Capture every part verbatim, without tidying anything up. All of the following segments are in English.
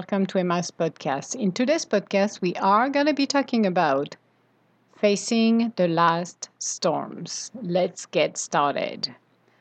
welcome to Emma's podcast. In today's podcast, we are going to be talking about facing the last storms. Let's get started.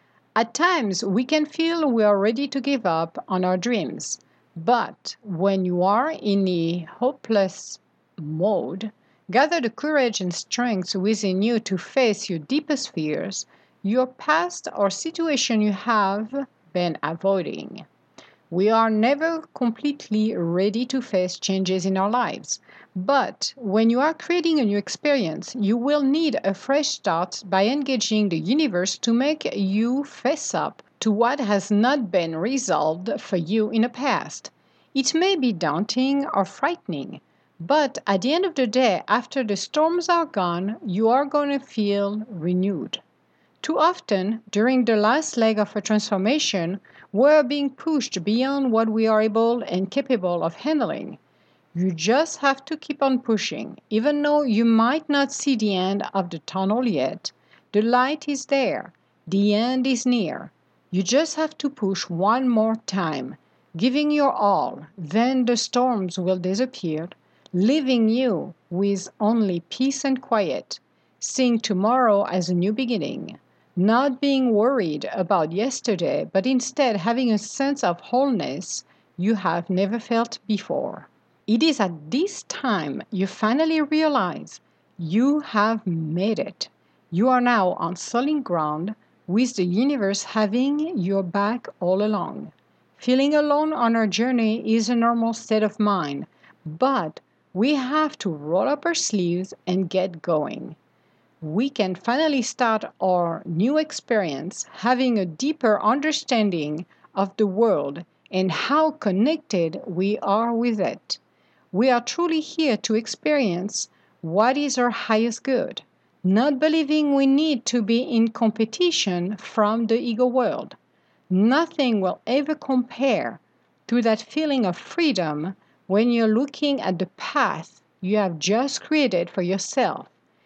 At times, we can feel we are ready to give up on our dreams. But when you are in a hopeless mode, gather the courage and strength within you to face your deepest fears, your past or situation you have been avoiding. We are never completely ready to face changes in our lives. But when you are creating a new experience, you will need a fresh start by engaging the universe to make you face up to what has not been resolved for you in the past. It may be daunting or frightening, but at the end of the day, after the storms are gone, you are going to feel renewed. Too often, during the last leg of a transformation, we're being pushed beyond what we are able and capable of handling. You just have to keep on pushing. Even though you might not see the end of the tunnel yet, the light is there. The end is near. You just have to push one more time, giving your all. Then the storms will disappear, leaving you with only peace and quiet, seeing tomorrow as a new beginning. Not being worried about yesterday, but instead having a sense of wholeness you have never felt before. It is at this time you finally realize you have made it. You are now on solid ground with the universe having your back all along. Feeling alone on our journey is a normal state of mind, but we have to roll up our sleeves and get going. We can finally start our new experience having a deeper understanding of the world and how connected we are with it. We are truly here to experience what is our highest good, not believing we need to be in competition from the ego world. Nothing will ever compare to that feeling of freedom when you're looking at the path you have just created for yourself,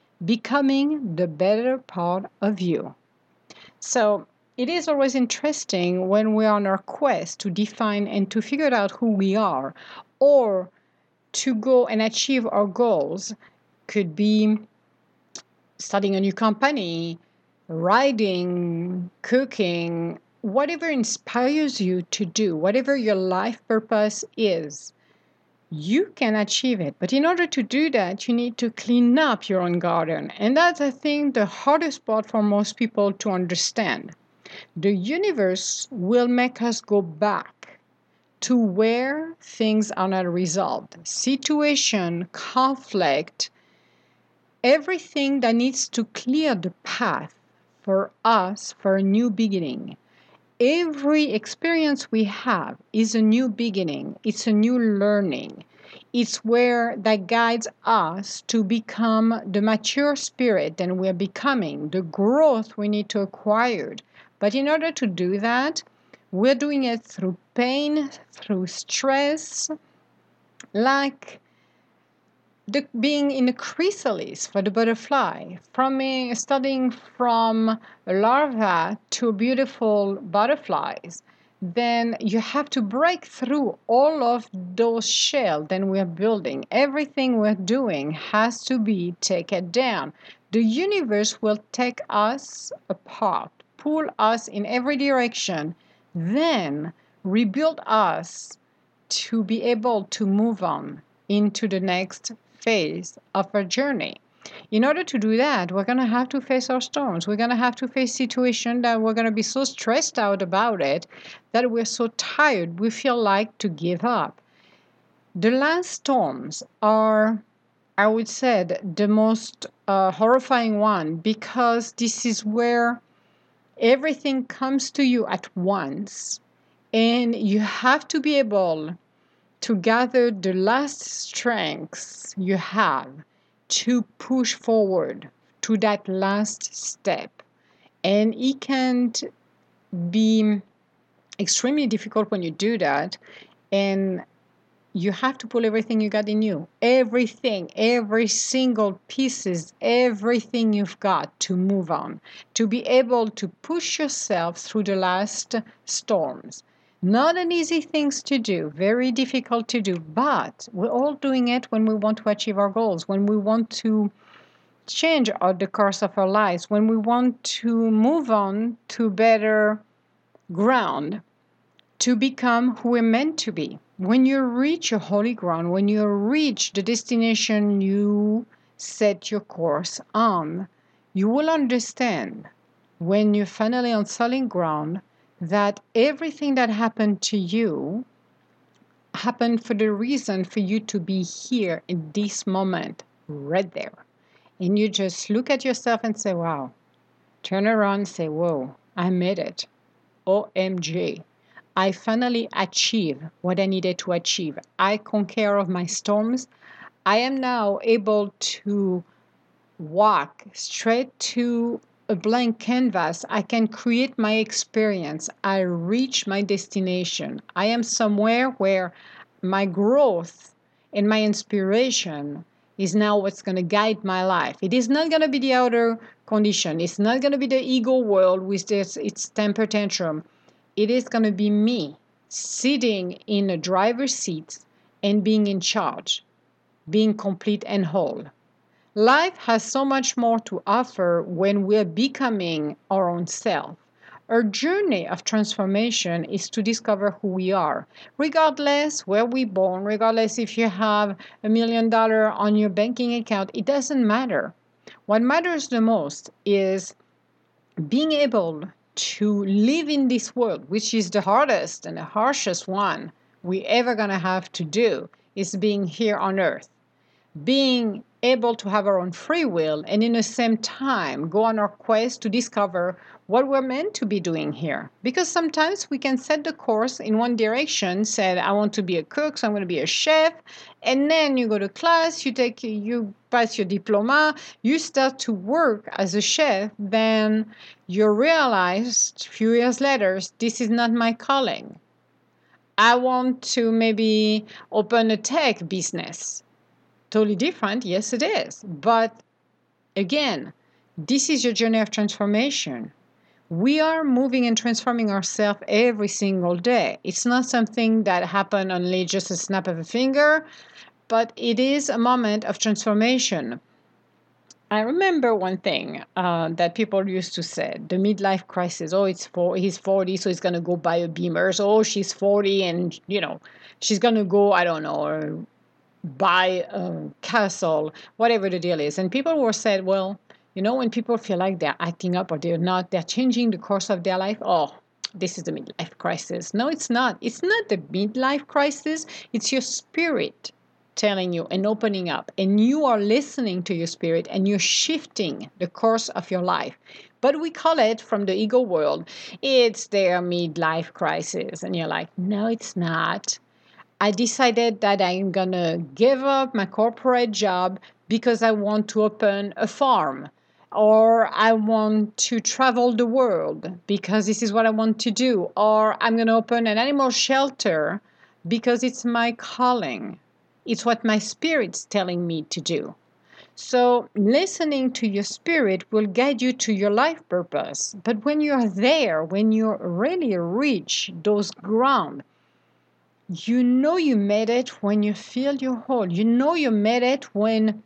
becoming the better part of you. So it is always interesting when we're on our quest to define and to figure out who we are or to go and achieve our goals. Could be starting a new company, writing, cooking, whatever inspires you to do, whatever your life purpose is. You can achieve it. But in order to do that, you need to clean up your own garden. And that's, I think, the hardest part for most people to understand. The universe will make us go back to where things are not resolved. Situation, conflict, everything that needs to clear the path for us for a new beginning. Every experience we have is a new beginning. It's a new learning. It's where that guides us to become the mature spirit that we're becoming, the growth we need to acquire. But in order to do that, we're doing it through pain, through stress, like the, being in a chrysalis for the butterfly, from a, studying from a larva to beautiful butterflies, then you have to break through all of those shells that we're building. Everything we're doing has to be taken down. The universe will take us apart, pull us in every direction, then rebuild us to be able to move on into the next phase of our journey. In order to do that, we're going to have to face our storms. We're going to have to face situations that we're going to be so stressed out about it that we're so tired we feel like to give up. The last storms are, I would say, the most uh, horrifying one, because this is where everything comes to you at once and you have to be able to gather the last strengths you have to push forward to that last step. And it can be extremely difficult when you do that. And you have to pull everything you got in you. Everything, every single pieces, everything you've got to move on, to be able to push yourself through the last storms. Not an easy things to do, very difficult to do, but we're all doing it when we want to achieve our goals, when we want to change our, the course of our lives, when we want to move on to better ground, to become who we're meant to be. When you reach your holy ground, when you reach the destination you set your course on, you will understand when you're finally on solid ground that everything that happened to you happened for the reason for you to be here in this moment, right there. And you just look at yourself and say, wow. Turn around and say, whoa, I made it. O M G. I finally achieved what I needed to achieve. I conquer of my storms. I am now able to walk straight to a blank canvas. I can create my experience. I reach my destination. I am somewhere where my growth and my inspiration is now what's going to guide my life. It is not going to be the outer condition. It's not going to be the ego world with this, its temper tantrum. It is going to be me sitting in a driver's seat and being in charge, being complete and whole. Life has so much more to offer when we're becoming our own self. Our journey of transformation is to discover who we are, regardless where we're born, regardless if you have a million dollars on your banking account, it doesn't matter. What matters the most is being able to live in this world, which is the hardest and the harshest one we ever gonna have to do, is being here on earth. Being able to have our own free will and in the same time go on our quest to discover what we're meant to be doing here. Because sometimes we can set the course in one direction, said I want to be a cook, so I'm going to be a chef, and then you go to class, you take you pass your diploma, you start to work as a chef, then you realize a few years later this is not my calling. I want to maybe open a tech business. Totally different, yes it is. But again, this is your journey of transformation. We are moving and transforming ourselves every single day. It's not something that happened only just a snap of a finger, but it is a moment of transformation. I remember one thing uh, that people used to say, the midlife crisis. Oh, it's for he's forty, so he's gonna go buy a Beamer. So, oh, she's forty, and you know, she's gonna go, I don't know, buy a castle, whatever the deal is. And people were said, well, you know, when people feel like they're acting up or they're not, they're changing the course of their life. Oh, this is the midlife crisis. No, it's not. It's not the midlife crisis. It's your spirit telling you and opening up. And you are listening to your spirit and you're shifting the course of your life. But we call it from the ego world, it's their midlife crisis. And you're like, no, it's not. I decided that I'm going to give up my corporate job because I want to open a farm, or I want to travel the world because this is what I want to do, or I'm going to open an animal shelter because it's my calling. It's what my spirit's telling me to do. So listening to your spirit will guide you to your life purpose. But when you're there, when you really reach those ground, you know you made it when you feel your whole. You know you made it when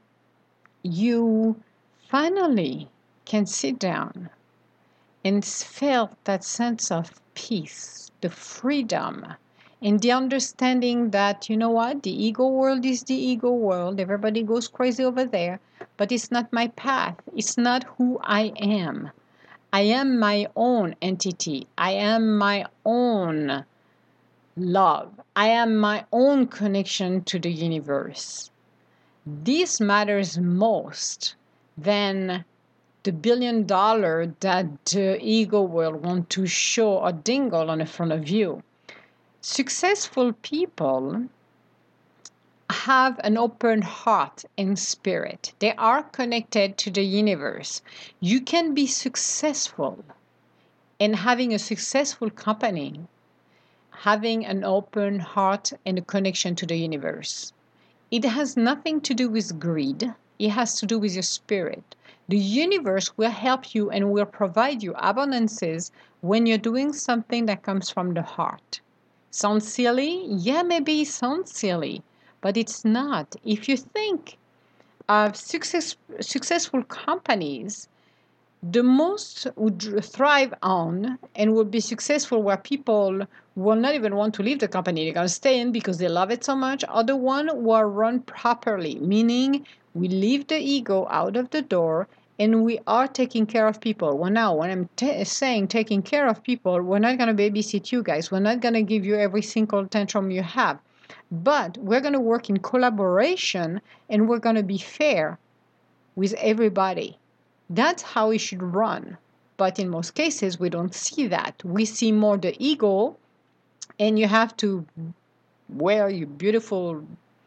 you finally can sit down and feel that sense of peace, the freedom, and the understanding that, you know what, the ego world is the ego world. Everybody goes crazy over there, but it's not my path. It's not who I am. I am my own entity. I am my own love. I am my own connection to the universe. This matters most than the billion dollar that the ego will want to show a dingle on the front of you. Successful people have an open heart and spirit. They are connected to the universe. You can be successful in having a successful company, having an open heart and a connection to the universe. It has nothing to do with greed. It has to do with your spirit. The universe will help you and will provide you abundances when you're doing something that comes from the heart. Sounds silly? Yeah, maybe it sounds silly, but it's not. If you think of success, successful companies, the most would thrive on and will be successful where people will not even want to leave the company. They're going to stay in because they love it so much. Are the one who are run properly, meaning we leave the ego out of the door and we are taking care of people. Well, now, when I'm t- saying taking care of people, we're not going to babysit you guys. We're not going to give you every single tantrum you have. But we're going to work in collaboration and we're going to be fair with everybody. That's how it should run. But in most cases, we don't see that. We see more the ego, and you have to wear your beautiful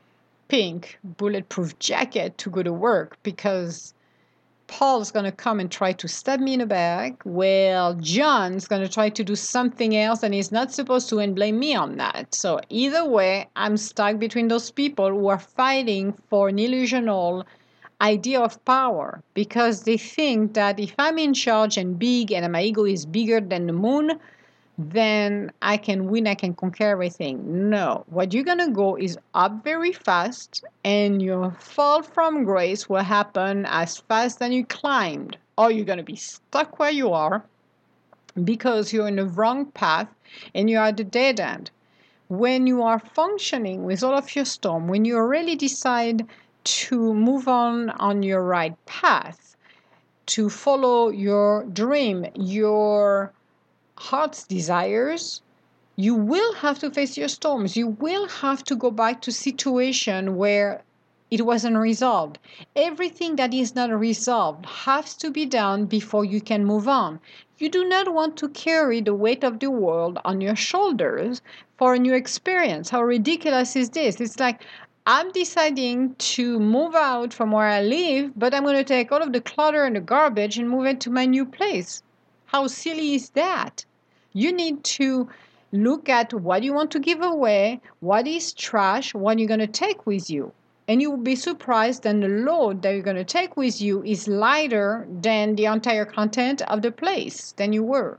pink bulletproof jacket to go to work because Paul's going to come and try to stab me in the back. Well, John's going to try to do something else and he's not supposed to and blame me on that. So either way, I'm stuck between those people who are fighting for an illusional idea of power because they think that if I'm in charge and big and my ego is bigger than the moon, then I can win, I can conquer everything. No, what you're gonna go is up very fast, and your fall from grace will happen as fast as you climbed, or you're gonna be stuck where you are because you're in the wrong path and you're at the dead end. When you are functioning with all of your storm, when you really decide to move on on your right path, to follow your dream, your heart's desires, you will have to face your storms. You will have to go back to situation where it wasn't resolved. Everything that is not resolved has to be done before you can move on. You do not want to carry the weight of the world on your shoulders for a new experience. How ridiculous is this? It's like, I'm deciding to move out from where I live, but I'm going to take all of the clutter and the garbage and move it to my new place. How silly is that? You need to look at what you want to give away, what is trash, what you're going to take with you. And you will be surprised that the load that you're going to take with you is lighter than the entire content of the place than you were.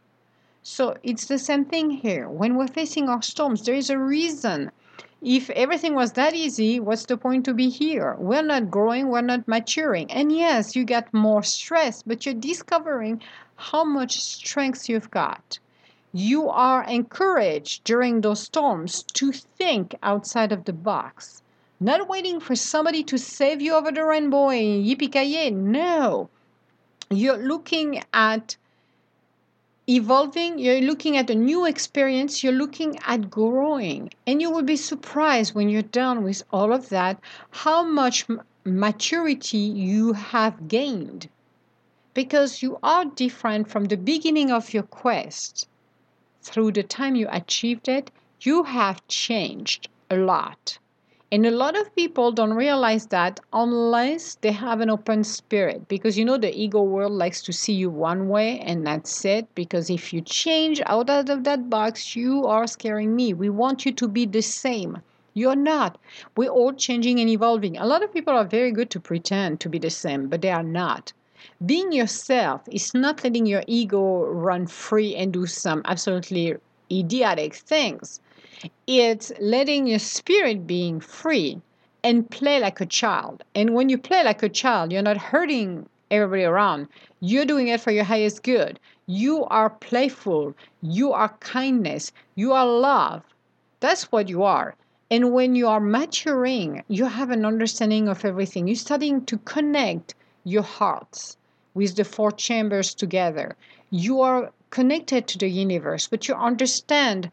So it's the same thing here. When we're facing our storms, there is a reason. If everything was that easy, what's the point to be here? We're not growing, we're not maturing. And yes, you get more stress, but you're discovering how much strength you've got. You are encouraged during those storms to think outside of the box. Not waiting for somebody to save you over the rainbow and yippee-ki-yay. No. You're looking at evolving, you're looking at a new experience, you're looking at growing. And you will be surprised when you're done with all of that how much maturity you have gained. Because you are different from the beginning of your quest. Through the time you achieved it, you have changed a lot. And a lot of people don't realize that unless they have an open spirit. Because you know, the ego world likes to see you one way and that's it. Because if you change out of that box, you are scaring me. We want you to be the same. You're not. We're all changing and evolving. A lot of people are very good to pretend to be the same, but they are not. Being yourself is not letting your ego run free and do some absolutely idiotic things. It's letting your spirit being free and play like a child. And when you play like a child, you're not hurting everybody around. You're doing it for your highest good. You are playful. You are kindness. You are love. That's what you are. And when you are maturing, you have an understanding of everything. You're starting to connect your hearts with the four chambers together. You are connected to the universe, but you understand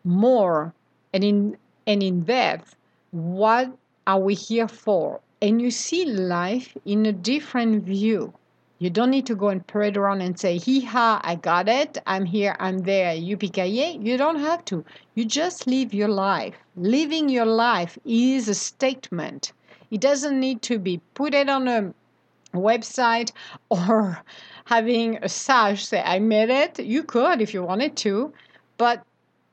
more and in and in depth what are we here for. And you see life in a different view. You don't need to go and parade around and say, hee ha, I got it, I'm here, I'm there, yippee-ki-yay. You don't have to. You just live your life. Living your life is a statement. It doesn't need to be put it on a website or having a sage say, I made it. You could if you wanted to, but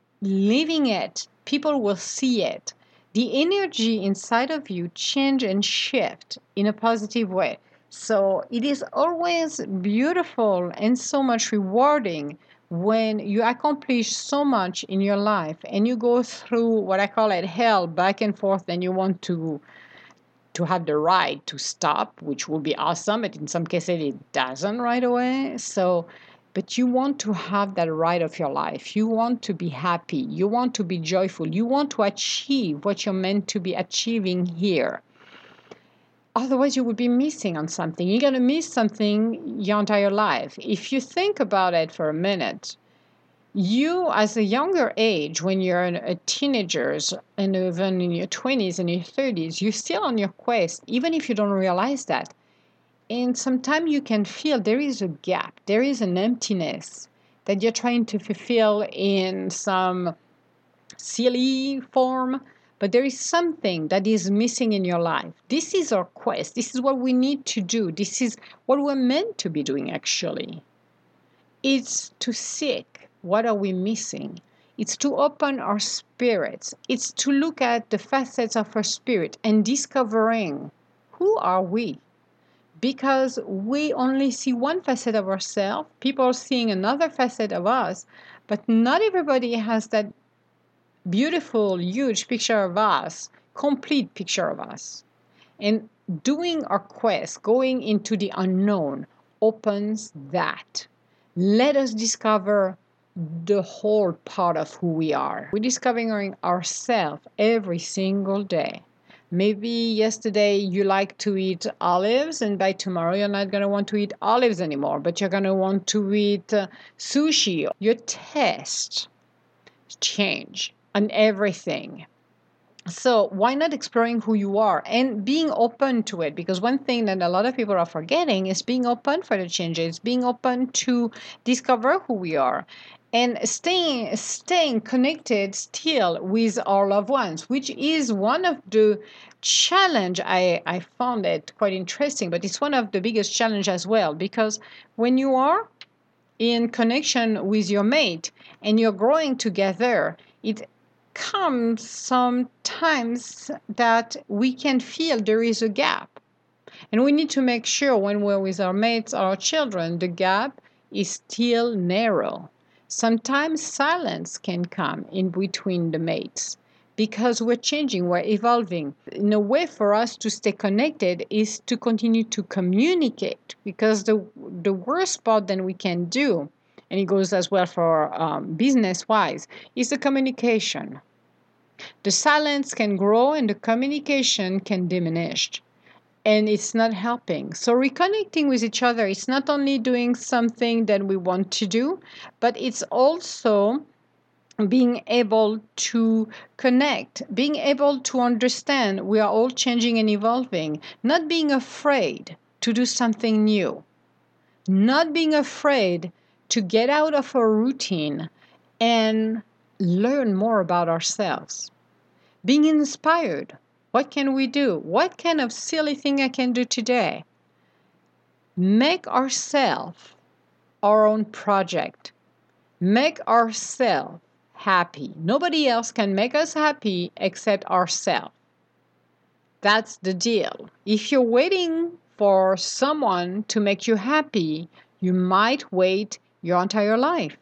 living it, people will see it. The energy inside of you change and shift in a positive way. So it is always beautiful and so much rewarding when you accomplish so much in your life and you go through what I call it hell back and forth, and you want to to have the right to stop, which would be awesome, but in some cases it doesn't right away. So, but you want to have that right of your life. You want to be happy. You want to be joyful. You want to achieve what you're meant to be achieving here. Otherwise, you would be missing on something. You're going to miss something your entire life. If you think about it for a minute, you, as a younger age, when you're a teenager and even in your twenties and your thirties, you're still on your quest, even if you don't realize that. And sometimes you can feel there is a gap, there is an emptiness that you're trying to fulfill in some silly form, but there is something that is missing in your life. This is our quest. This is what we need to do. This is what we're meant to be doing, actually. It's to seek what are we missing. It's to open our spirits. It's to look at the facets of our spirit and discovering who are we. Because we only see one facet of ourselves, people are seeing another facet of us, but not everybody has that beautiful, huge picture of us, complete picture of us. And doing our quest, going into the unknown, opens that. Let us discover the whole part of who we are. We're discovering ourselves every single day. Maybe yesterday you like to eat olives, and by tomorrow you're not going to want to eat olives anymore, but you're going to want to eat uh, sushi. Your taste change on everything. So why not exploring who you are and being open to it? Because one thing that a lot of people are forgetting is being open for the changes, being open to discover who we are, and staying staying connected still with our loved ones, which is one of the challenge. I, I found it quite interesting, but it's one of the biggest challenge as well, because when you are in connection with your mate and you're growing together, it comes sometimes that we can feel there is a gap. And we need to make sure when we're with our mates or our children, the gap is still narrow. Sometimes silence can come in between the mates because we're changing, we're evolving. In a way for us to stay connected is to continue to communicate, because the the worst part that we can do, and it goes as well for um, business-wise, is the communication. The silence can grow and the communication can diminish, and it's not helping. So reconnecting with each other is not only doing something that we want to do, but it's also being able to connect, being able to understand we are all changing and evolving, not being afraid to do something new, not being afraid to get out of our routine and learn more about ourselves, being inspired. What can we do? What kind of silly thing I can do today? Make ourselves our own project. Make ourselves happy. Nobody else can make us happy except ourselves. That's the deal. If you're waiting for someone to make you happy, you might wait your entire life.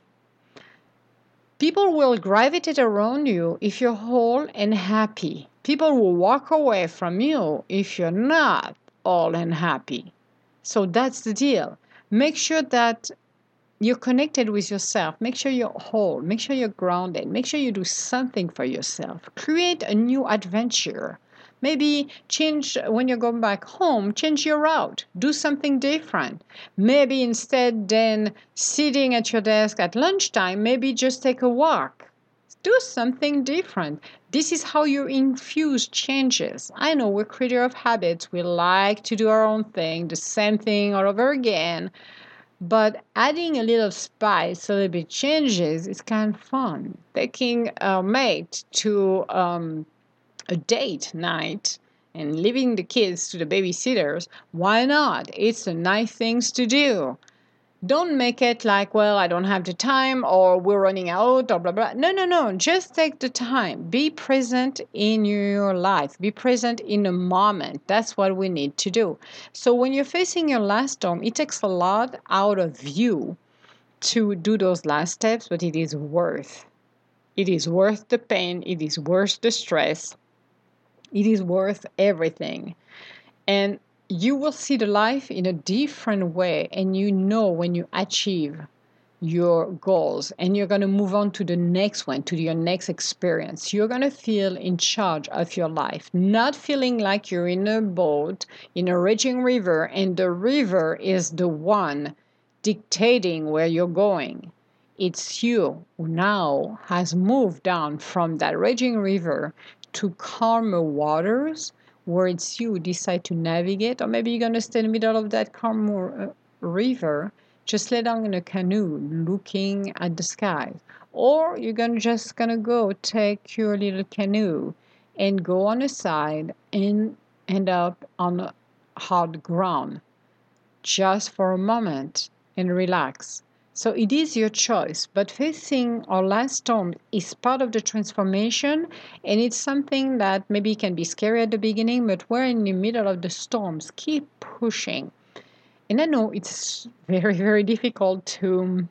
People will gravitate around you if you're whole and happy. People will walk away from you if you're not all and happy. So that's the deal. Make sure that you're connected with yourself. Make sure you're whole. Make sure you're grounded. Make sure you do something for yourself. Create a new adventure. Maybe change, when you're going back home, change your route. Do something different. Maybe instead than sitting at your desk at lunchtime, maybe just take a walk. Do something different. This is how you infuse changes. I know we're creature of habits. We like to do our own thing, the same thing all over again. But adding a little spice, a little bit changes, is kind of fun. Taking a mate to um, a date night and leaving the kids to the babysitters, why not? It's a nice thing to do. Don't make it like, well, I don't have the time or we're running out or blah, blah. No, no, no. Just take the time. Be present in your life. Be present in the moment. That's what we need to do. So when you're facing your last storm, it takes a lot out of you to do those last steps, but it is worth. It is worth the pain. It is worth the stress. It is worth everything. And you will see the life in a different way. And you know when you achieve your goals and you're going to move on to the next one, to your next experience, you're going to feel in charge of your life, not feeling like you're in a boat in a raging river and the river is the one dictating where you're going. It's you who now has moved down from that raging river to calmer waters where it's you who decide to navigate, or maybe you're going to stay in the middle of that calmer uh, river, just lay down in a canoe looking at the sky. Or you're gonna just gonna go take your little canoe and go on a side and end up on hard ground just for a moment and relax. So it is your choice, but facing our last storm is part of the transformation, and it's something that maybe can be scary at the beginning, but we're in the middle of the storms. Keep pushing. And I know it's very, very difficult to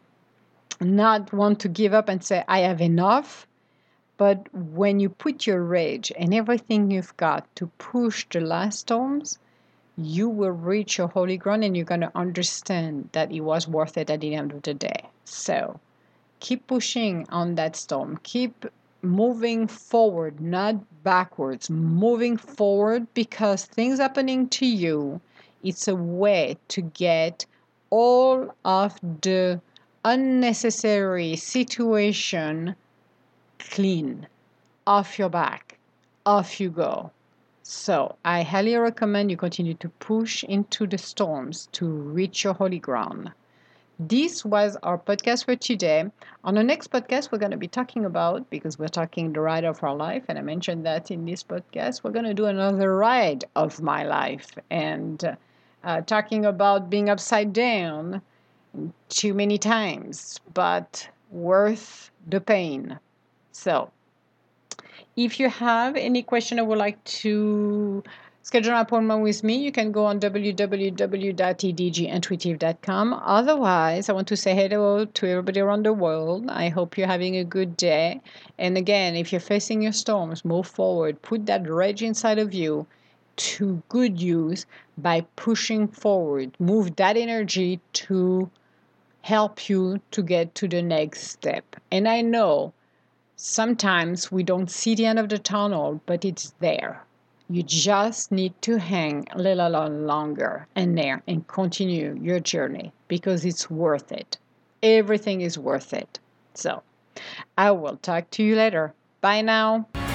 not want to give up and say, I have enough. But when you put your rage and everything you've got to push the last storms, you will reach your holy ground and you're going to understand that it was worth it at the end of the day. So keep pushing on that storm. Keep moving forward, not backwards. Moving forward because things happening to you, it's a way to get all of the unnecessary situation clean off your back. Off you go. So I highly recommend you continue to push into the storms to reach your holy ground. This was our podcast for today. On the next podcast, we're going to be talking about, because we're talking the ride of our life, and I mentioned that in this podcast, we're going to do another ride of my life and uh, talking about being upside down too many times, but worth the pain. So if you have any question or would like to schedule an appointment with me, you can go on w w w dot e d g intuitive dot com. Otherwise, I want to say hello to everybody around the world. I hope you're having a good day. And again, if you're facing your storms, move forward. Put that rage inside of you to good use by pushing forward. Move that energy to help you to get to the next step. And I know sometimes we don't see the end of the tunnel, but it's there. You just need to hang a little longer and there and continue your journey because it's worth it. Everything is worth it. So I will talk to you later. Bye now.